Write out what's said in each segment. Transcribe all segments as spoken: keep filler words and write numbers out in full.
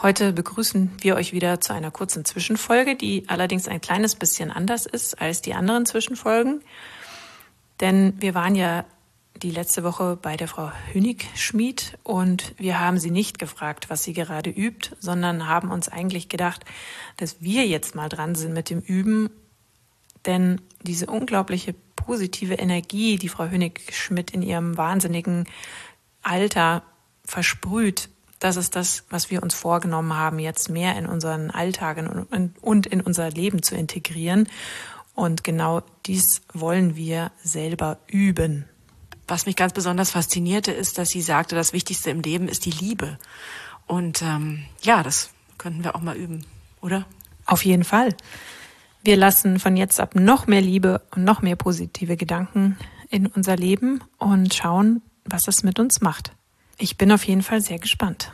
Heute begrüßen wir euch wieder zu einer kurzen Zwischenfolge, die allerdings ein kleines bisschen anders ist als die anderen Zwischenfolgen. Denn wir waren ja die letzte Woche bei der Frau Hünig-Schmid und wir haben sie nicht gefragt, was sie gerade übt, sondern haben uns eigentlich gedacht, dass wir jetzt mal dran sind mit dem Üben. Denn diese unglaubliche positive Energie, die Frau Hünig-Schmid in ihrem wahnsinnigen Alter versprüht, das ist das, was wir uns vorgenommen haben, jetzt mehr in unseren Alltag und in unser Leben zu integrieren. Und genau dies wollen wir selber üben. Was mich ganz besonders faszinierte, ist, dass sie sagte, das Wichtigste im Leben ist die Liebe. Und ähm, ja, das könnten wir auch mal üben, oder? Auf jeden Fall. Wir lassen von jetzt ab noch mehr Liebe und noch mehr positive Gedanken in unser Leben und schauen, was es mit uns macht. Ich bin auf jeden Fall sehr gespannt.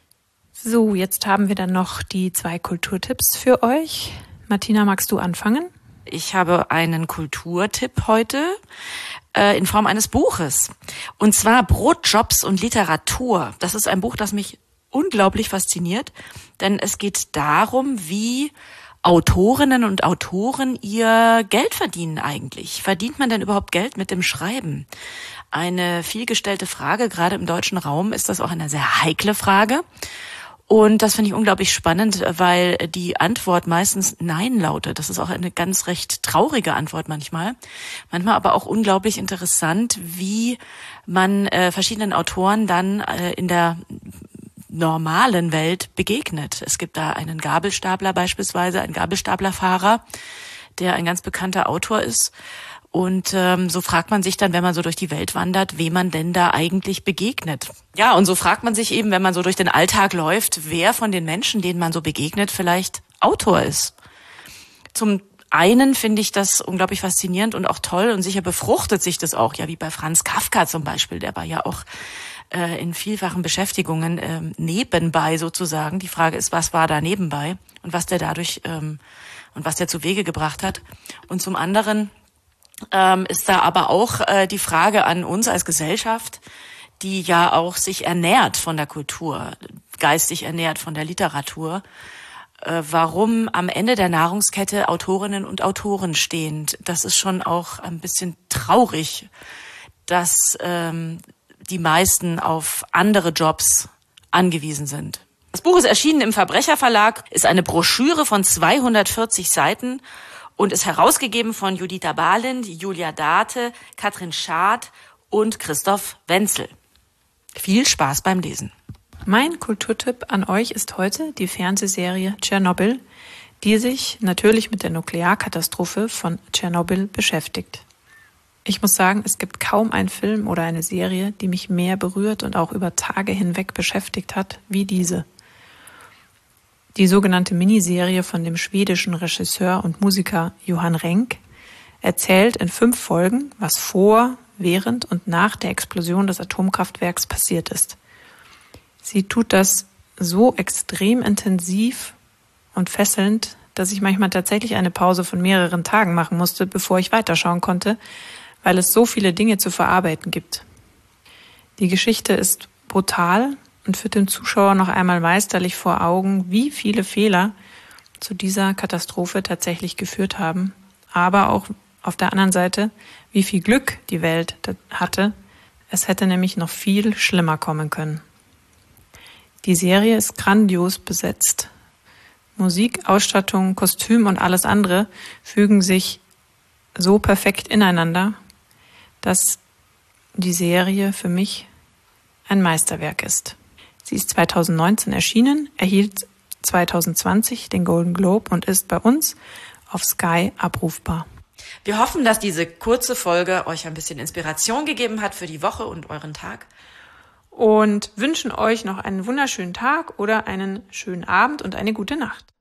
So, jetzt haben wir dann noch die zwei Kulturtipps für euch. Martina, magst du anfangen? Ich habe einen Kulturtipp heute äh, in Form eines Buches. Und zwar Brot, Jobs und Literatur. Das ist ein Buch, das mich unglaublich fasziniert, denn es geht darum, wie Autorinnen und Autoren ihr Geld verdienen eigentlich. Verdient man denn überhaupt Geld mit dem Schreiben? Eine vielgestellte Frage, gerade im deutschen Raum ist das auch eine sehr heikle Frage. Und das finde ich unglaublich spannend, weil die Antwort meistens Nein lautet. Das ist auch eine ganz recht traurige Antwort manchmal. Manchmal aber auch unglaublich interessant, wie man äh, verschiedenen Autoren dann äh, in der normalen Welt begegnet. Es gibt da einen Gabelstapler beispielsweise, einen Gabelstaplerfahrer, der ein ganz bekannter Autor ist. Und ähm, so fragt man sich dann, wenn man so durch die Welt wandert, wem man denn da eigentlich begegnet. Ja, und so fragt man sich eben, wenn man so durch den Alltag läuft, wer von den Menschen, denen man so begegnet, vielleicht Autor ist. Zum einen finde ich das unglaublich faszinierend und auch toll und sicher befruchtet sich das auch, ja, wie bei Franz Kafka zum Beispiel, der war ja auch äh, in vielfachen Beschäftigungen äh, nebenbei sozusagen. Die Frage ist, was war da nebenbei und was der dadurch ähm, und was der zu Wege gebracht hat. Und zum anderen Ähm, ist da aber auch äh, die Frage an uns als Gesellschaft, die ja auch sich ernährt von der Kultur, geistig ernährt von der Literatur, äh, warum am Ende der Nahrungskette Autorinnen und Autoren stehen. Das ist schon auch ein bisschen traurig, dass ähm, die meisten auf andere Jobs angewiesen sind. Das Buch ist erschienen im Verbrecherverlag, ist eine Broschüre von zweihundertvierzig Seiten und ist herausgegeben von Juditha Balint, Julia Date, Katrin Schad und Christoph Wenzel. Viel Spaß beim Lesen. Mein Kulturtipp an euch ist heute die Fernsehserie Tschernobyl, die sich natürlich mit der Nuklearkatastrophe von Tschernobyl beschäftigt. Ich muss sagen, es gibt kaum einen Film oder eine Serie, die mich mehr berührt und auch über Tage hinweg beschäftigt hat, wie diese. Die sogenannte Miniserie von dem schwedischen Regisseur und Musiker Johan Renck erzählt in fünf Folgen, was vor, während und nach der Explosion des Atomkraftwerks passiert ist. Sie tut das so extrem intensiv und fesselnd, dass ich manchmal tatsächlich eine Pause von mehreren Tagen machen musste, bevor ich weiterschauen konnte, weil es so viele Dinge zu verarbeiten gibt. Die Geschichte ist brutal und führt dem Zuschauer noch einmal meisterlich vor Augen, wie viele Fehler zu dieser Katastrophe tatsächlich geführt haben, aber auch auf der anderen Seite, wie viel Glück die Welt hatte. Es hätte nämlich noch viel schlimmer kommen können. Die Serie ist grandios besetzt. Musik, Ausstattung, Kostüm und alles andere fügen sich so perfekt ineinander, dass die Serie für mich ein Meisterwerk ist. Sie ist zweitausendneunzehn erschienen, erhielt zweitausendzwanzig den Golden Globe und ist bei uns auf Sky abrufbar. Wir hoffen, dass diese kurze Folge euch ein bisschen Inspiration gegeben hat für die Woche und euren Tag. Und wünschen euch noch einen wunderschönen Tag oder einen schönen Abend und eine gute Nacht.